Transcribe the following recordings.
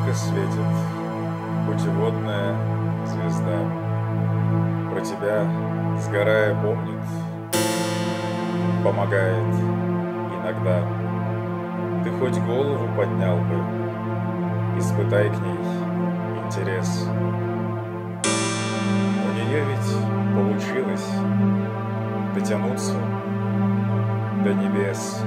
ярко светит путеводная звезда. Про тебя, сгорая, помнит, помогает иногда. Ты хоть голову поднял бы, испытай к ней интерес. У нее ведь получилось дотянуться до небес.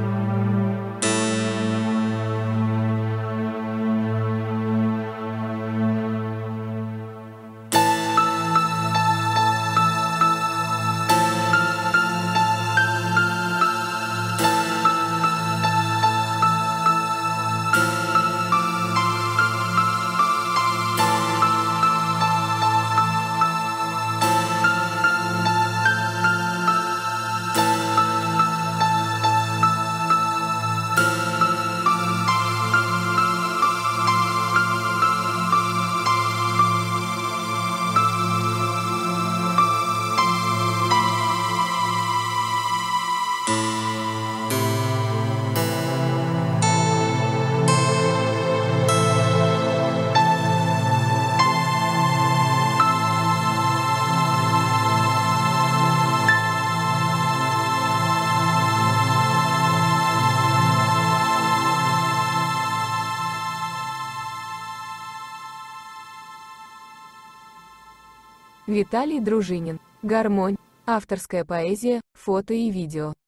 Виталий Дружинин. Гармонь. Авторская поэзия, фото и видео.